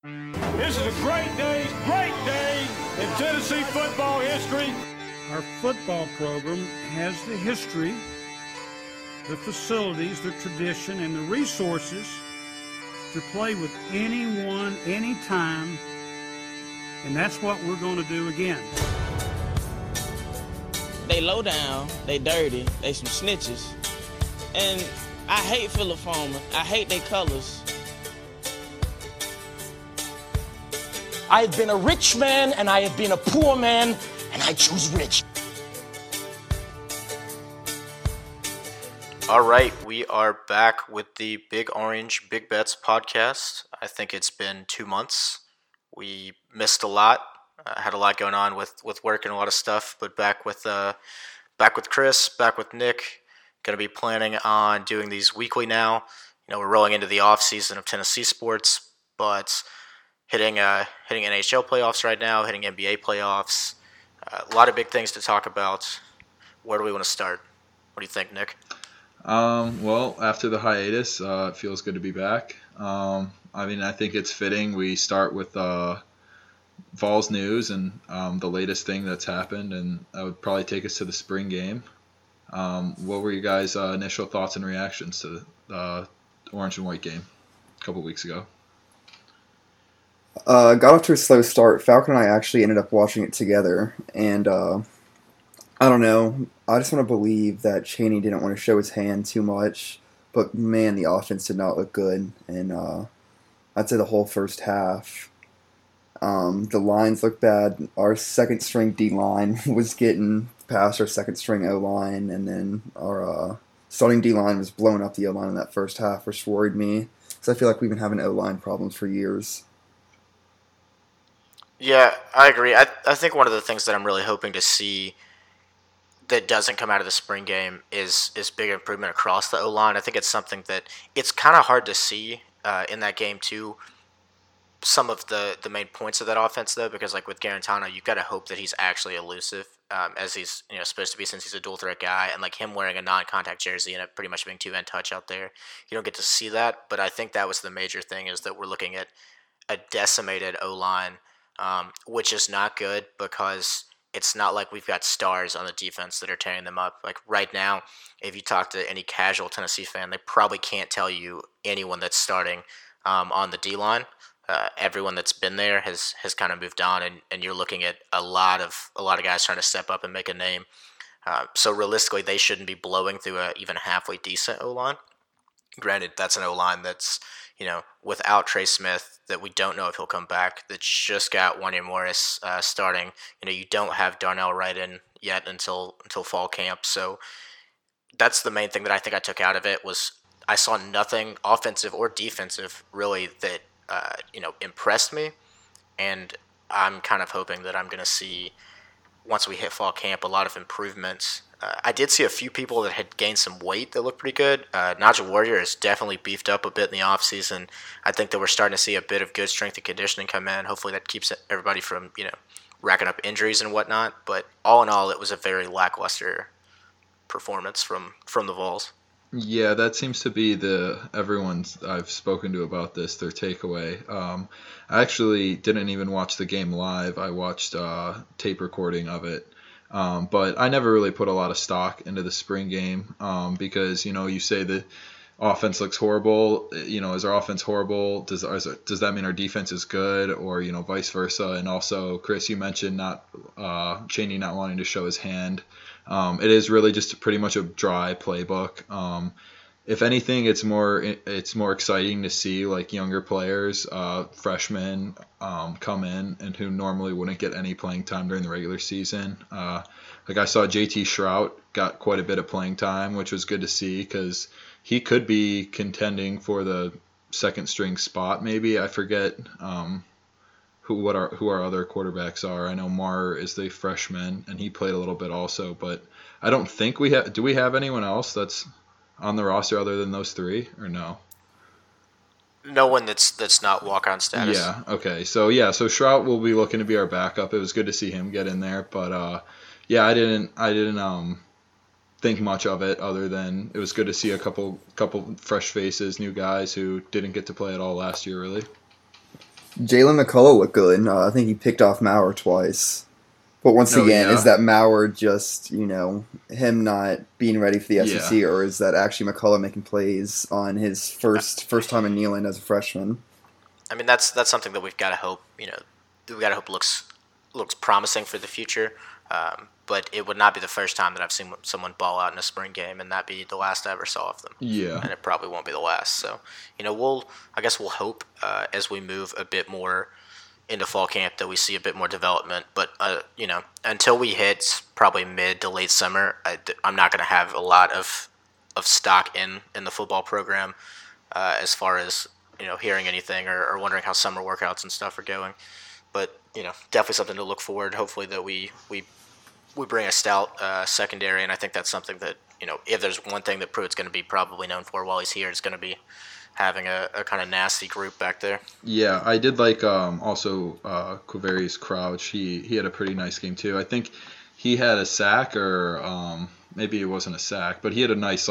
This is a great day in Tennessee football history. Our football program has the history, the facilities, the tradition, and the resources to play with anyone, anytime, and that's what we're going to do again. They low down, they dirty, they some snitches, and I hate Phillip Fulmer. I hate their colors. I have been a rich man and I have been a poor man, and I choose rich. All right, we are back with the Big Orange Big Bets podcast. I think it's been 2 months. We missed a lot. Had a lot going on with work and a lot of stuff, but back with Chris, back with Nick. Going to be planning on doing these weekly now. You know, we're rolling into the off season of Tennessee sports, but hitting NHL playoffs right now, hitting NBA playoffs. A lot of big things to talk about. Where do we want to start? What do you think, Nick? Well, after the hiatus, it feels good to be back. I think it's fitting we start with Vols news and the latest thing that's happened, and that would probably take us to the spring game. What were you guys' initial thoughts and reactions to the orange and white game a couple weeks ago? Got off to a slow start. Falcon and I actually ended up watching it together, and I don't know. I just want to believe that Chaney didn't want to show his hand too much, but man, the offense did not look good, and I'd say the whole first half. The lines looked bad. Our second string D line was getting past our second string O line, and then our starting D line was blowing up the O line in that first half, which worried me because I feel like we've been having O line problems for years. Yeah, I agree. I think one of the things that I'm really hoping to see that doesn't come out of the spring game is big improvement across the O-line. I think it's something that it's kind of hard to see in that game too. Some of the main points of that offense though, because like with Garantano, you've got to hope that he's actually elusive as he's supposed to be, since he's a dual threat guy, and like him wearing a non-contact jersey and it pretty much being 2-end touch out there, you don't get to see that. But I think that was the major thing, is that we're looking at a decimated O-line. Which is not good, because it's not like we've got stars on the defense that are tearing them up. Like right now, if you talk to any casual Tennessee fan, they probably can't tell you anyone that's starting on the D-line. Everyone that's been there has kind of moved on, and you're looking at a lot of guys trying to step up and make a name. So realistically, they shouldn't be blowing through a even halfway decent O-line. Granted, that's an O-line that's, without Trey Smith, that we don't know if he'll come back, that's just got Wanya Morris starting. You don't have Darnell Wright in yet until fall camp. So that's the main thing that I think I took out of it, was I saw nothing offensive or defensive really that, impressed me. And I'm kind of hoping that I'm going to see, once we hit fall camp, a lot of improvements. I did see a few people that had gained some weight that looked pretty good. Najee Warrior has definitely beefed up a bit in the offseason. I think that we're starting to see a bit of good strength and conditioning come in. Hopefully that keeps everybody from, racking up injuries and whatnot. But all in all, it was a very lackluster performance from the Vols. Yeah, that seems to be everyone I've spoken to about this, their takeaway. I actually didn't even watch the game live. I watched tape recording of it. But I never really put a lot of stock into the spring game because, you say the offense looks horrible. Is our offense horrible? Does that mean our defense is good, or, vice versa? And also, Chris, you mentioned Chaney not wanting to show his hand. It is really just pretty much a dry playbook. If anything, it's more exciting to see like younger players, freshmen, come in and who normally wouldn't get any playing time during the regular season. Like I saw JT Shrout got quite a bit of playing time, which was good to see, because he could be contending for the second string spot. Maybe I forget who our other quarterbacks are. I know Marr is the freshman and he played a little bit also, but I don't think we have. Do we have anyone else that's on the roster other than those three, or no? No one that's not walk-on status. Yeah, okay. So Shrout will be looking to be our backup. It was good to see him get in there, but I didn't think much of it, other than it was good to see a couple fresh faces, new guys who didn't get to play at all last year, really. Jalen McCullough looked good. I think he picked off Maurer twice. But once again, is that Maurer just, him not being ready for the SEC, or is that actually McCullough making plays on his first time in Neyland as a freshman? I mean, that's something that we've got to hope, looks promising for the future. But it would not be the first time that I've seen someone ball out in a spring game, and that be the last I ever saw of them. Yeah. And it probably won't be the last. So, we'll hope as we move a bit more into fall camp that we see a bit more development. But, until we hit probably mid to late summer, I'm not going to have a lot of stock in the football program as far as, hearing anything or wondering how summer workouts and stuff are going. But, definitely something to look forward. Hopefully that we bring a stout secondary, and I think that's something that, if there's one thing that Pruitt's going to be probably known for while he's here, it's going to be having a kind of nasty group back there. Yeah, I did like also Quaverius Crouch. He had a pretty nice game too. I think he had a sack, or maybe it wasn't a sack, but he had a nice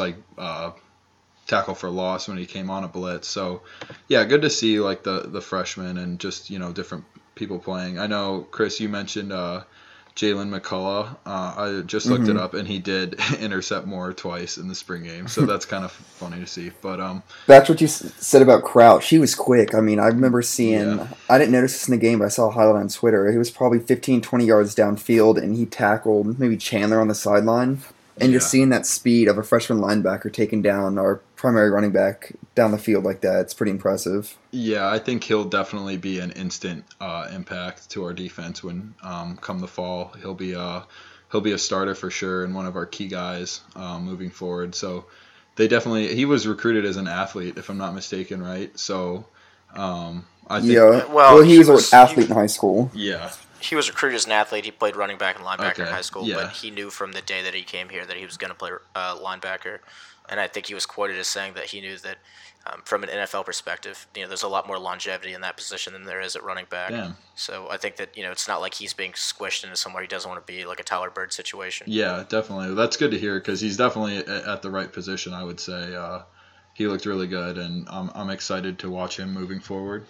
tackle for loss when he came on a blitz. So yeah, good to see the freshmen and just different people playing. I know, Chris, you mentioned Jalen McCullough. I just looked it up, and he did intercept more twice in the spring game, so that's kind of funny to see. But that's what you said about Crouch. He was quick. I mean, I remember seeing, I didn't notice this in the game, but I saw a highlight on Twitter. He was probably 15, 20 yards downfield, and he tackled maybe Chandler on the sideline. And just seeing that speed of a freshman linebacker taking down our primary running back down the field like that, it's pretty impressive. Yeah, I think he'll definitely be an instant impact to our defense when come the fall. He'll be a starter for sure and one of our key guys moving forward. So he was recruited as an athlete, if I'm not mistaken, right? So I think he was an athlete in high school. Yeah. He was recruited as an athlete. He played running back and linebacker in high school, yeah. But he knew from the day that he came here that he was going to play linebacker. And I think he was quoted as saying that he knew that from an NFL perspective, there's a lot more longevity in that position than there is at running back. Yeah. So I think that, it's not like he's being squished into somewhere he doesn't want to be, like a Tyler Bird situation. Yeah, definitely. That's good to hear because he's definitely at the right position, I would say. He looked really good, and I'm excited to watch him moving forward.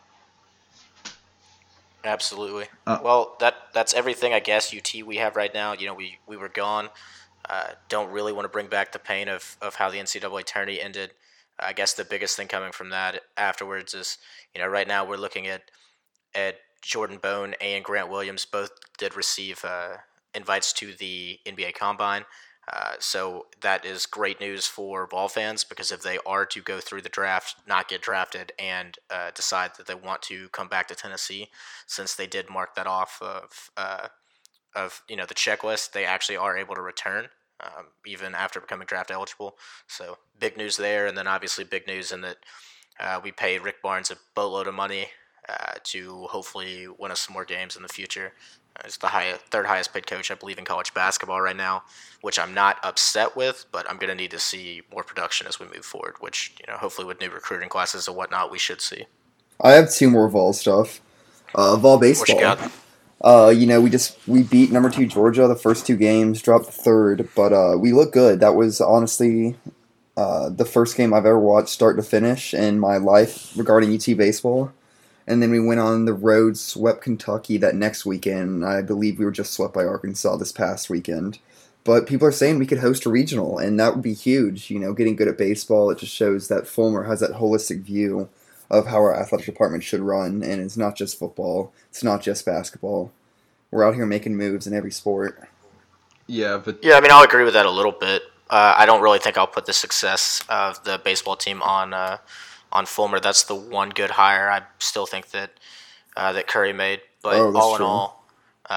Absolutely. Well, that's everything, I guess, UT we have right now. We were gone. Don't really want to bring back the pain of how the NCAA tourney ended. I guess the biggest thing coming from that afterwards is, right now we're looking at Jordan Bone and Grant Williams both did receive invites to the NBA Combine. So that is great news for ball fans because if they are to go through the draft, not get drafted, and decide that they want to come back to Tennessee, since they did mark that off of the checklist, they actually are able to return even after becoming draft eligible. So big news there, and then obviously big news in that we paid Rick Barnes a boatload of money to hopefully win us some more games in the future. He's the third highest paid coach, I believe, in college basketball right now, which I'm not upset with, but I'm going to need to see more production as we move forward, which, hopefully with new recruiting classes and whatnot, we should see. I have two more Vol stuff. Vol baseball. What you got? We beat number 2 Georgia the first 2 games, dropped the third, but we look good. That was honestly the first game I've ever watched start to finish in my life regarding UT baseball. And then we went on the road, swept Kentucky that next weekend. I believe we were just swept by Arkansas this past weekend. But people are saying we could host a regional, and that would be huge. Getting good at baseball, it just shows that Fulmer has that holistic view of how our athletic department should run, and it's not just football. It's not just basketball. We're out here making moves in every sport. Yeah, I'll agree with that a little bit. I don't really think I'll put the success of the baseball team on Fulmer. That's the one good hire I still think that Curry made. But all in all,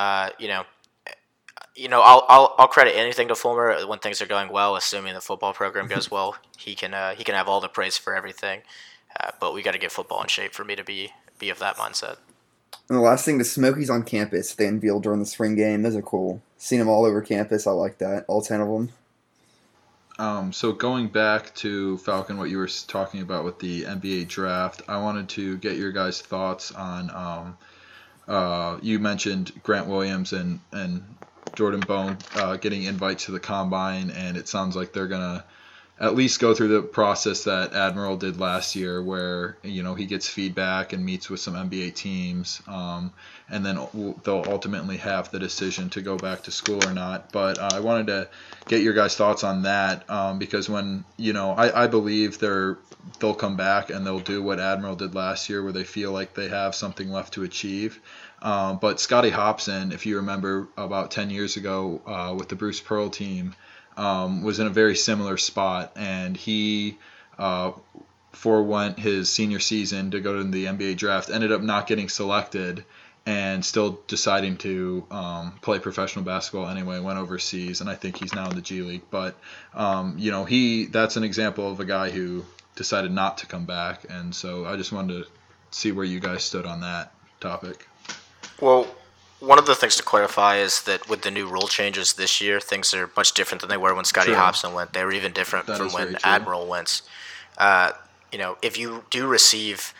I'll credit anything to Fulmer when things are going well. Assuming the football program goes well, he can have all the praise for everything. But we got to get football in shape for me to be of that mindset. And the last thing, the Smokies on campus they unveiled during the spring game. Those are cool. Seen them all over campus. I like that. All 10 of them. So going back to Falcon, what you were talking about with the NBA draft, I wanted to get your guys' thoughts on. You mentioned Grant Williams and Jordan Bone getting invites to the combine, and it sounds like they're gonna at least go through the process that Admiral did last year, where he gets feedback and meets with some NBA teams, and then they'll ultimately have the decision to go back to school or not. But I wanted to get your guys' thoughts on that, because when I believe they'll come back and they'll do what Admiral did last year, where they feel like they have something left to achieve. But Scotty Hopson, if you remember about 10 years ago with the Bruce Pearl team, was in a very similar spot, and he forewent his senior season to go to the NBA draft, ended up not getting selected, and still deciding to play professional basketball anyway, went overseas, and I think he's now in the G League. But that's an example of a guy who decided not to come back, and so I just wanted to see where you guys stood on that topic. Well, one of the things to clarify is that with the new rule changes this year, things are much different than they were when Scotty Hopson went. They were even different from when Admiral went. If you do receive,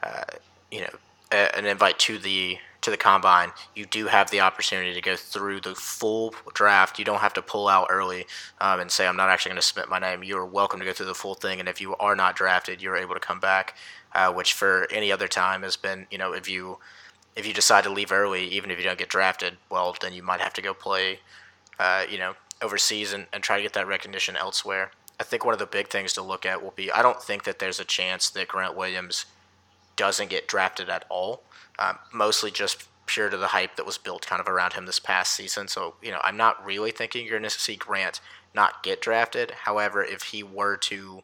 an invite to the combine, you do have the opportunity to go through the full draft. You don't have to pull out early and say, I'm not actually going to submit my name. You're welcome to go through the full thing, and if you are not drafted, you're able to come back, which for any other time has been, if you decide to leave early, even if you don't get drafted, well, then you might have to go play, overseas and try to get that recognition elsewhere. I think one of the big things to look at will be, I don't think that there's a chance that Grant Williams doesn't get drafted at all, mostly just pure to the hype that was built kind of around him this past season. So, I'm not really thinking you're going to see Grant not get drafted. However, if he were to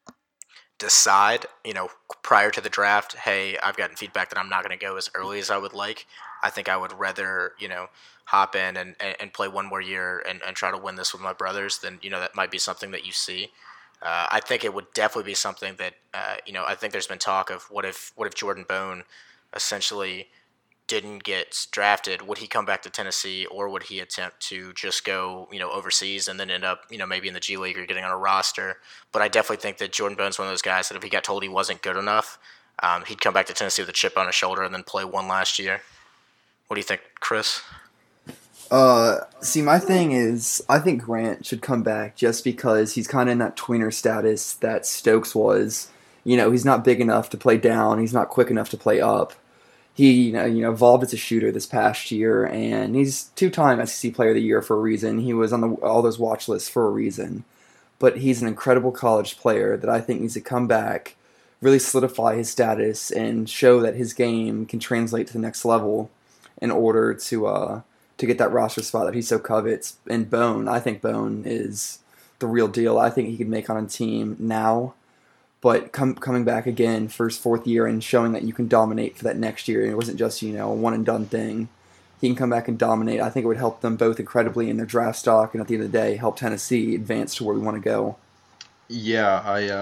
decide, prior to the draft, hey, I've gotten feedback that I'm not going to go as early as I would like, I think I would rather, hop in and play one more year and try to win this with my brothers, then, that might be something that you see. I think it would definitely be something that, I think there's been talk of what if Jordan Bone essentially didn't get drafted, would he come back to Tennessee, or would he attempt to just go, overseas and then end up, maybe in the G League or getting on a roster? But I definitely think that Jordan Bone's one of those guys that if he got told he wasn't good enough, he'd come back to Tennessee with a chip on his shoulder and then play one last year. What do you think, Chris? See, my thing is, I think Grant should come back just because he's kind of in that tweener status that Stokes was. He's not big enough to play down. He's not quick enough to play up. He, evolved as a shooter this past year, and he's 2-time SEC Player of the Year for a reason. He was on all those watch lists for a reason. But he's an incredible college player that I think needs to come back, really solidify his status, and show that his game can translate to the next level in order to get that roster spot that he so covets. And Bone, I think Bone is the real deal. I think he could make on a team now. But coming back again for his 4th year and showing that you can dominate for that next year, and it wasn't just, a one-and-done thing. He can come back and dominate. I think it would help them both incredibly in their draft stock, and at the end of the day, help Tennessee advance to where we want to go. Yeah,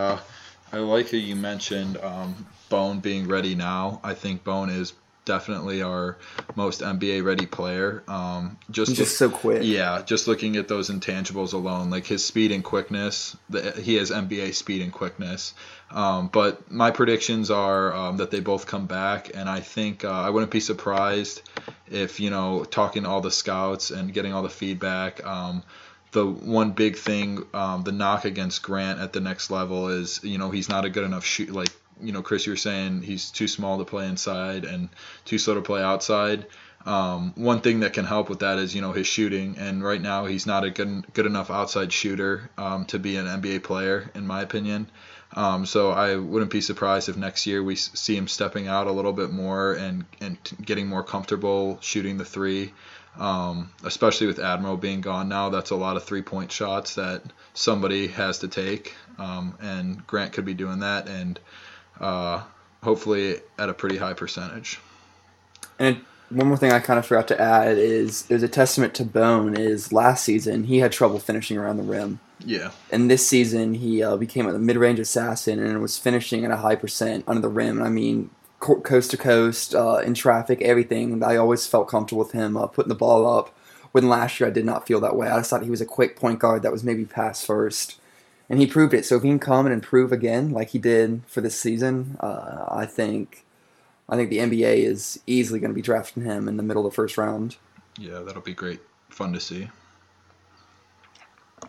I like how you mentioned Bone being ready now. I think Bone is definitely our most NBA-ready player. He's just so quick. Yeah, just looking at those intangibles alone, like his speed and quickness, he has NBA speed and quickness. But my predictions are that they both come back, and I think I wouldn't be surprised if, talking to all the scouts and getting all the feedback, the one big thing, the knock against Grant at the next level is, he's not a good enough Chris, you were saying he's too small to play inside and too slow to play outside. One thing that can help with that is, his shooting. And right now he's not a good enough outside shooter to be an NBA player, in my opinion. So I wouldn't be surprised if next year we see him stepping out a little bit more and getting more comfortable shooting the three. Especially with Admiral being gone now, that's a lot of 3-point shots that somebody has to take. And Grant could be doing that, and hopefully at a pretty high percentage. And one more thing I kind of forgot to add is a testament to Bone is last season he had trouble finishing around the rim. Yeah. And this season he became a mid-range assassin and was finishing at a high percent under the rim. I mean, coast to coast, in traffic, everything. I always felt comfortable with him putting the ball up. When last year I did not feel that way. I just thought he was a quick point guard that was maybe pass first. And he proved it. So if he can come and improve again like he did for this season, I think the NBA is easily going to be drafting him in the middle of the first round. Yeah, that'll be great. Fun to see.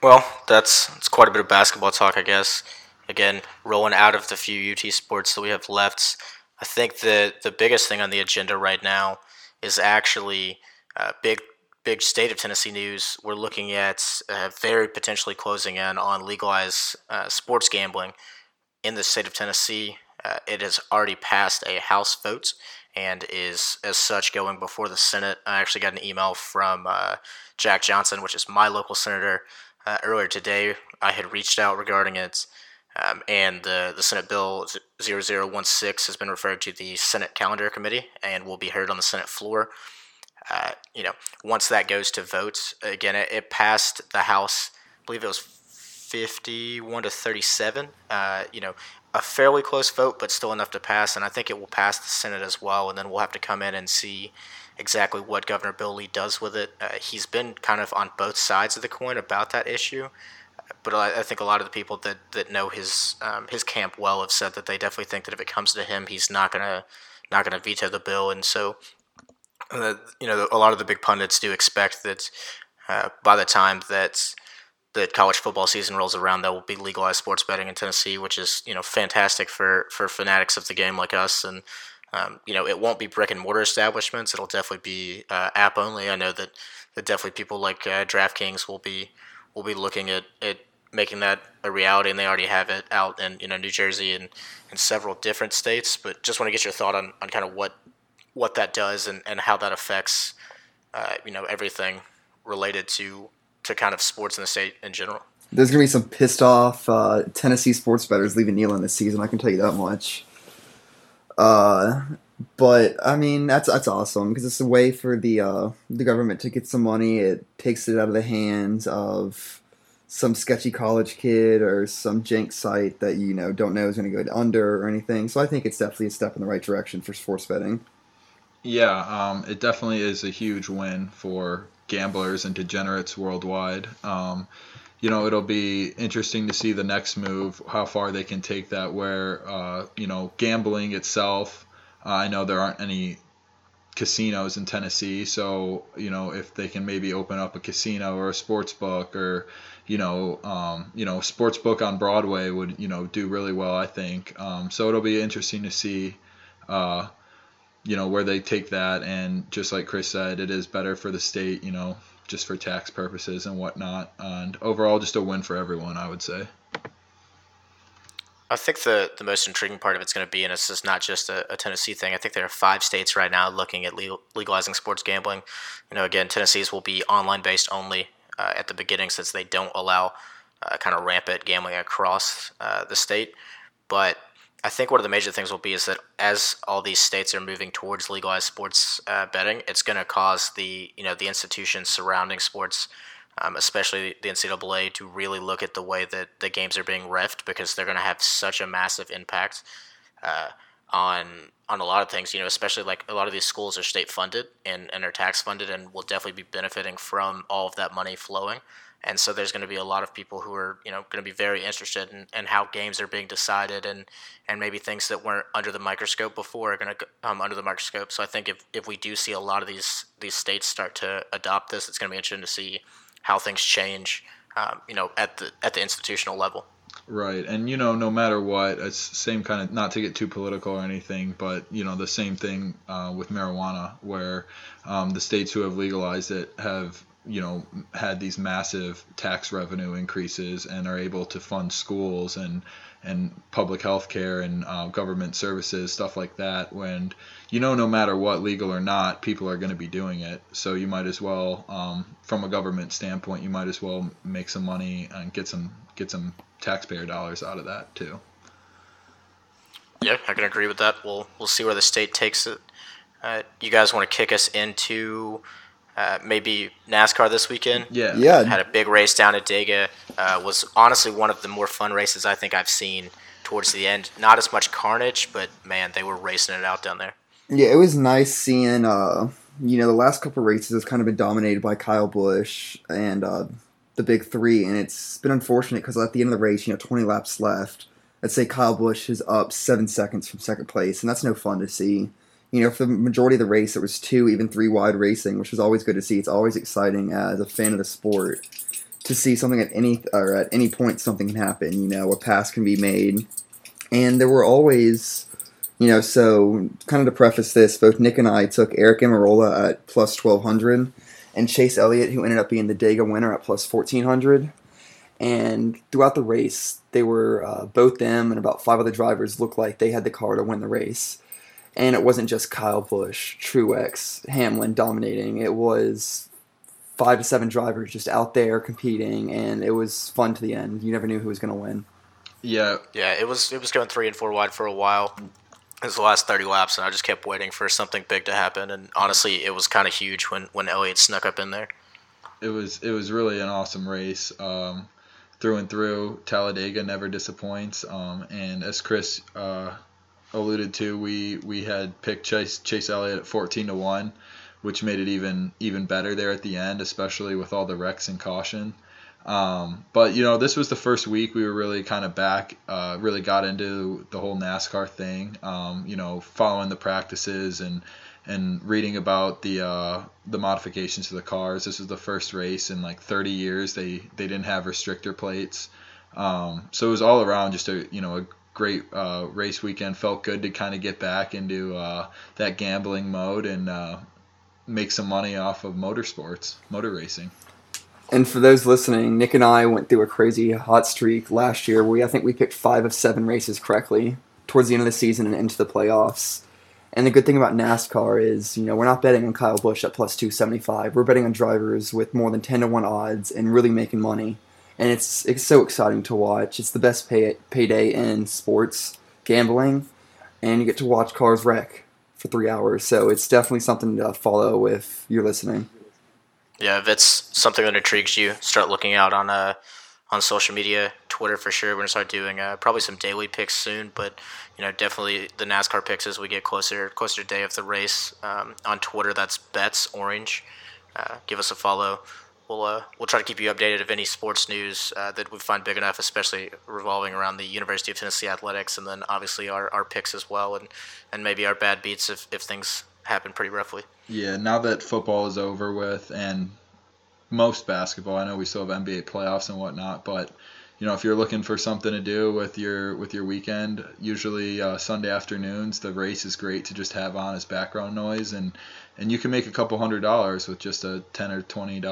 Well, it's quite a bit of basketball talk, I guess. Again, rolling out of the few UT sports that we have left, I think the biggest thing on the agenda right now is actually big state of Tennessee news. We're looking at very potentially closing in on legalized sports gambling in the state of Tennessee. It has already passed a House vote and is, as such, going before the Senate. I actually got an email from Jack Johnson, which is my local senator, earlier today. I had reached out regarding it, and the Senate Bill 0016 has been referred to the Senate Calendar Committee and will be heard on the Senate floor. Once that goes to vote, again, it passed the House, I believe it was 51 to 37. A fairly close vote, but still enough to pass, and I think it will pass the Senate as well, and then we'll have to come in and see exactly what Governor Bill Lee does with it. He's been kind of on both sides of the coin about that issue, but I think a lot of the people that know his camp well have said that they definitely think that if it comes to him, he's not gonna veto the bill, and so a lot of the big pundits do expect that by the time that the college football season rolls around, there will be legalized sports betting in Tennessee, which is fantastic for fanatics of the game like us. And it won't be brick and mortar establishments. It'll definitely be app only. I know that definitely people like DraftKings will be looking at making that a reality, and they already have it out in New Jersey and in several different states. But just want to get your thought on kind of what that does and how that affects everything related to kind of sports in the state in general. There's going to be some pissed off Tennessee sports bettors leaving Neyland this season, I can tell you that much. But, I mean, that's awesome, because it's a way for the government to get some money. It takes it out of the hands of some sketchy college kid or some jank site that don't know is going to go under or anything. So I think it's definitely a step in the right direction for sports betting. Yeah, it definitely is a huge win for gamblers and degenerates worldwide. It'll be interesting to see the next move, how far they can take that, where, gambling itself, I know there aren't any casinos in Tennessee, so, if they can maybe open up a casino or a sports book or, sports book on Broadway would, do really well, I think. So it'll be interesting to see, where they take that, and just like Chris said, it is better for the state, just for tax purposes and whatnot, and overall just a win for everyone, I would say. I think the most intriguing part of it's going to be, and this is not just a Tennessee thing, I think there are 5 states right now looking at legalizing sports gambling. Again, Tennessee's will be online-based only at the beginning, since they don't allow kind of rampant gambling across the state, but I think one of the major things will be is that as all these states are moving towards legalized sports betting, it's going to cause the institutions surrounding sports, especially the NCAA, to really look at the way that the games are being reffed, because they're going to have such a massive impact on a lot of things. Especially like a lot of these schools are state funded and are tax funded, and will definitely be benefiting from all of that money flowing. And so there's going to be a lot of people who are, going to be very interested in how games are being decided, and maybe things that weren't under the microscope before are going to come under the microscope. So I think if we do see a lot of these states start to adopt this, it's going to be interesting to see how things change, at the institutional level. Right, and no matter what, it's the same kind of, not to get too political or anything, but the same thing with marijuana, where the states who have legalized it have had these massive tax revenue increases and are able to fund schools and public health care and government services, stuff like that, when no matter what, legal or not, people are going to be doing it. So you might as well, from a government standpoint, you might as well make some money and get some taxpayer dollars out of that too. Yeah, I can agree with that. We'll see where the state takes it. You guys want to kick us into maybe NASCAR this weekend? Yeah. Had a big race down at Dega. Was honestly one of the more fun races I think I've seen towards the end. Not as much carnage, but man, they were racing it out down there. Yeah, it was nice seeing, the last couple of races has kind of been dominated by Kyle Busch and the big three, and it's been unfortunate because at the end of the race, 20 laps left, let's say Kyle Busch is up 7 seconds from second place, and that's no fun to see. For the majority of the race, it was 2, even 3 wide racing, which was always good to see. It's always exciting as a fan of the sport to see something at any point something can happen. You know, a pass can be made, and there were always, you know. So kind of to preface this, both Nick and I took Eric Amarola at plus 1,200, and Chase Elliott, who ended up being the Dega winner, at plus 1,400. And throughout the race, they were both them and about 5 other drivers looked like they had the car to win the race. And it wasn't just Kyle Busch, Truex, Hamlin dominating. It was 5 to 7 drivers just out there competing, and it was fun to the end. You never knew who was going to win. Yeah. Yeah, it was going 3 and 4 wide for a while. It was the last 30 laps, and I just kept waiting for something big to happen. And honestly, it was kind of huge when Elliott snuck up in there. It was really an awesome race. Through and through, Talladega never disappoints. And as Chris alluded to, we had picked Chase Elliott at 14-1, which made it even better there at the end, especially with all the wrecks and caution. But you know, this was the first week we were really kind of back, really got into the whole NASCAR thing. You know, following the practices and reading about the modifications to the cars. This was the first race in like 30 years they didn't have restrictor plates. So it was all around just a great race weekend. Felt good to kind of get back into that gambling mode and make some money off of motor racing. And for those listening, Nick and I went through a crazy hot streak last year where I think we picked 5 of 7 races correctly towards the end of the season and into the playoffs. And the good thing about NASCAR is, you know, we're not betting on Kyle Busch at plus 275. We're betting on drivers with more than 10-1 odds and really making money. And it's so exciting to watch. It's the best payday in sports gambling, and you get to watch cars wreck for 3 hours. So it's definitely something to follow if you're listening. Yeah, if it's something that intrigues you, start looking out on social media, Twitter for sure. We're gonna start doing probably some daily picks soon, but you know, definitely the NASCAR picks as we get closer to day of the race. On Twitter, that's Bets Orange. Give us a follow. We'll try to keep you updated of any sports news that we find big enough, especially revolving around the University of Tennessee athletics, and then obviously our picks as well, and maybe our bad beats if things happen pretty roughly. Yeah, now that football is over with and most basketball, I know we still have NBA playoffs and whatnot, but you know, if you're looking for something to do with your weekend, usually Sunday afternoons, the race is great to just have on as background noise, and you can make a couple $100 with just a $10 or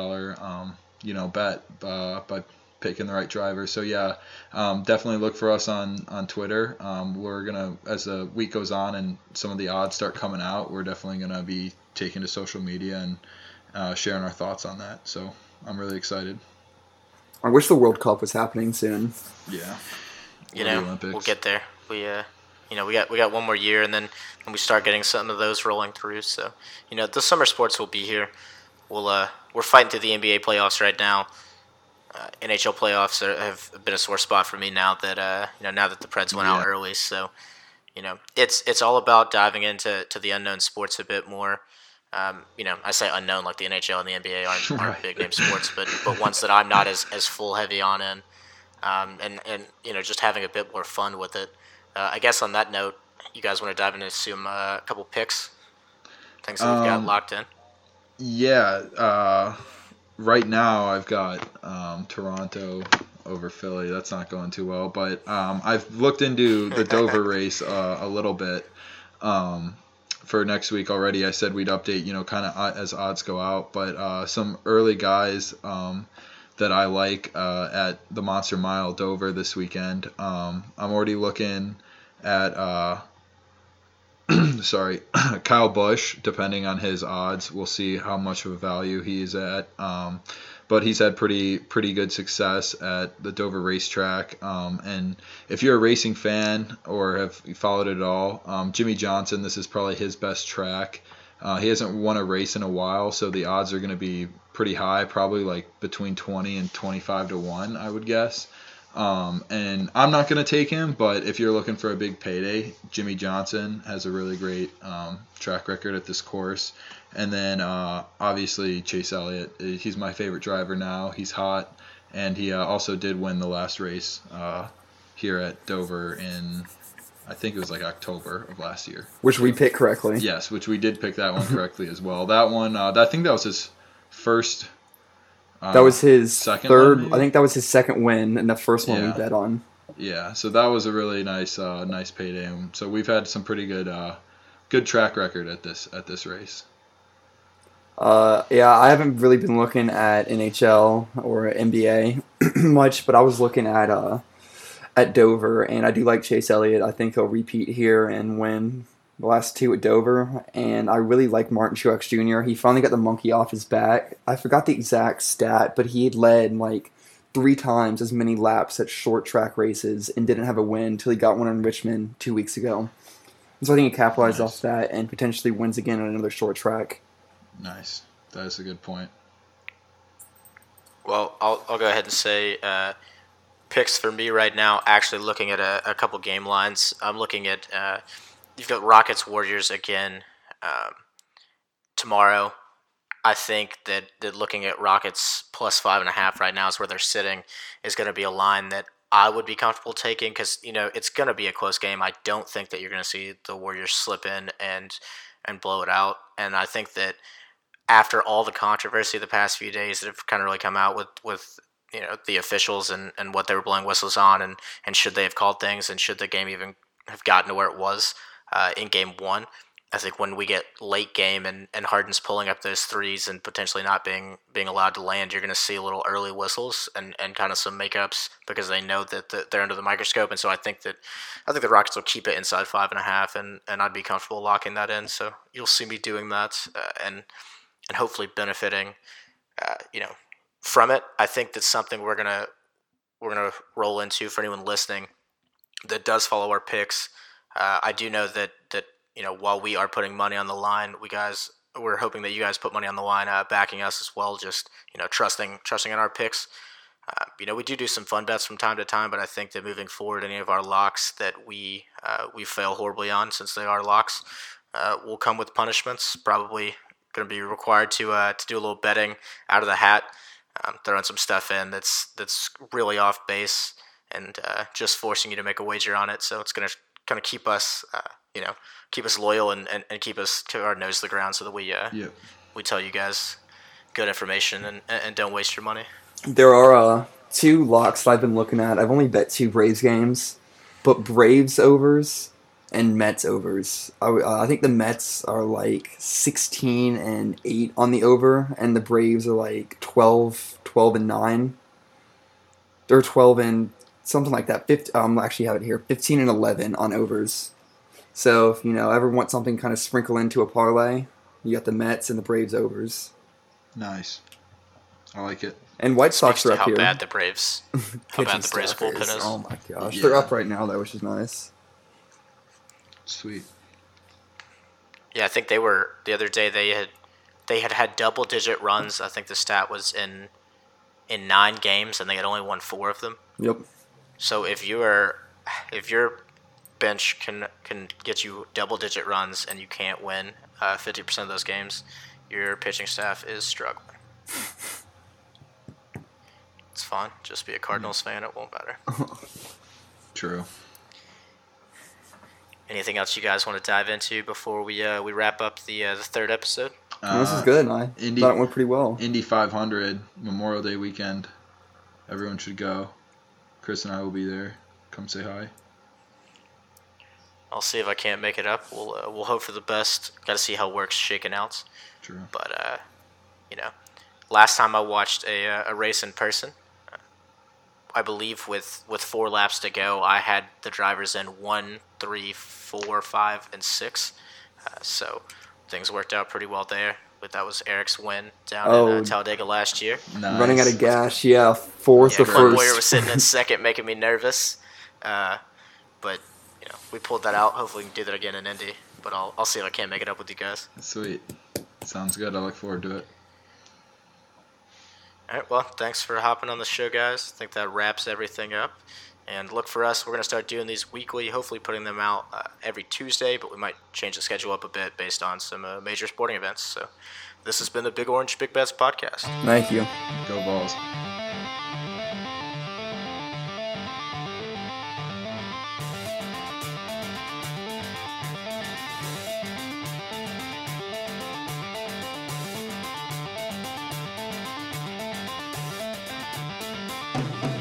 $20 bet by picking the right driver. So yeah, definitely look for us on Twitter. We're gonna, as the week goes on and some of the odds start coming out, we're definitely gonna be taking to social media and sharing our thoughts on that. So I'm really excited. I wish the World Cup was happening soon. Yeah. You know, we'll get there. We got one more year, and then when we start getting some of those rolling through. So, you know, the summer sports will be here. We're fighting through the NBA playoffs right now. NHL playoffs have been a sore spot for me now that the Preds went out early. So, you know, it's all about diving into the unknown sports a bit more. You know, I say unknown like the NHL and the NBA aren't big name sports, but ones that I'm not as full heavy on in, and you know, just having a bit more fun with it. I guess on that note, you guys want to dive into a couple picks, things that we've got locked in. Yeah, right now I've got Toronto over Philly. That's not going too well, but I've looked into the Dover race a little bit. For next week already, I said we'd update, you know, kind of as odds go out. But some early guys that I like at the Monster Mile Dover this weekend. I'm already looking at Kyle Busch, depending on his odds. We'll see how much of a value he's at. But he's had pretty good success at the Dover racetrack. And if you're a racing fan or have followed it at all, Jimmy Johnson, this is probably his best track. He hasn't won a race in a while, so the odds are going to be pretty high, probably like between 20 and 25-1, I would guess. And I'm not going to take him, but if you're looking for a big payday, Jimmy Johnson has a really great track record at this course. And then obviously Chase Elliott, he's my favorite driver now. He's hot, and he also did win the last race here at Dover in, I think it was like October of last year. Which we picked correctly. Yes, which we did pick that one correctly as well. That one, I think that was his first That was his second third. one, maybe? I think that was his second win, and the first one we Yeah. bet on. Yeah, so that was a really nice payday. And so we've had some pretty good track record at this race. Yeah, I haven't really been looking at NHL or NBA much, but I was looking at Dover, and I do like Chase Elliott. I think he'll repeat here and win the last two at Dover, and I really like Martin Truex Jr. He finally got the monkey off his back. I forgot the exact stat, but he had led like 3 times as many laps at short track races and didn't have a win until he got one in Richmond 2 weeks ago. And so I think he capitalized off that and potentially wins again on another short track. Nice. That is a good point. Well, I'll go ahead and say picks for me right now. Actually, looking at a couple game lines, I'm looking at you've got Rockets Warriors again tomorrow. I think that looking at Rockets plus 5.5 right now is where they're sitting is going to be a line that I would be comfortable taking because it's going to be a close game. I don't think that you're going to see the Warriors slip in and blow it out, and I think that after all the controversy the past few days that have kind of really come out with the officials and what they were blowing whistles on and should they have called things and should the game even have gotten to where it was in game one, I think when we get late game and Harden's pulling up those threes and potentially not being allowed to land, you're going to see a little early whistles and kind of some makeups because they know that they're under the microscope. And so I think the Rockets will keep it inside 5.5 and I'd be comfortable locking that in. So you'll see me doing that and hopefully benefiting, from it. I think that's something we're gonna roll into for anyone listening that does follow our picks. I do know that while we are putting money on the line, we're hoping that you guys put money on the line, backing us as well. Just trusting in our picks. We do some fun bets from time to time, but I think that moving forward, any of our locks that we fail horribly on, since they are locks, will come with punishments. Probably going to be required to do a little betting out of the hat, throwing some stuff in that's really off base, and just forcing you to make a wager on it. So it's going to kind of keep us loyal and keep us to our nose to the ground, so that we tell you guys good information and don't waste your money. There are 2 locks that I've been looking at. I've only bet 2 Braves games, but Braves overs and Mets overs. I think the Mets are like 16-8 on the over, and the Braves are like 12-9. They're 12 and something like that. Actually have it here, 15-11 on overs. So if ever want something kind of sprinkle into a parlay, you got the Mets and the Braves overs. Nice. I like it. And White Sox are up how here. bad the Braves bullpen is. Oh my gosh, Yeah. They're up right now though, which is nice. Sweet. Yeah, I think they were the other day. They had double-digit runs. I think the stat was in 9 games, and they had only won 4 of them. Yep. So if your bench can get you double-digit runs and you can't win 50% of those games, your pitching staff is struggling. It's fine. Just be a Cardinals fan. It won't matter. True. Anything else you guys want to dive into before we wrap up the third episode? This is good. I thought it went pretty well. Indy 500, Memorial Day weekend. Everyone should go. Chris and I will be there. Come say hi. I'll see if I can't make it up. We'll hope for the best. Got to see how work's shaking out. True. But last time I watched a race in person, I believe with 4 laps to go, I had the drivers in 1, 3, 4, 5, and 6. So things worked out pretty well there. But that was Eric's win down in Talladega last year. Nice. Running out of gas, yeah. Fourth or Club first. Warrior was sitting in second, making me nervous. But we pulled that out. Hopefully we can do that again in Indy. But I'll see if I can't make it up with you guys. Sweet. Sounds good. I look forward to it. All right, well, thanks for hopping on the show, guys. I think that wraps everything up. And look for us. We're going to start doing these weekly, hopefully putting them out every Tuesday, but we might change the schedule up a bit based on some major sporting events. So this has been the Big Orange Big Bets podcast. Thank you. Go Balls. Bye.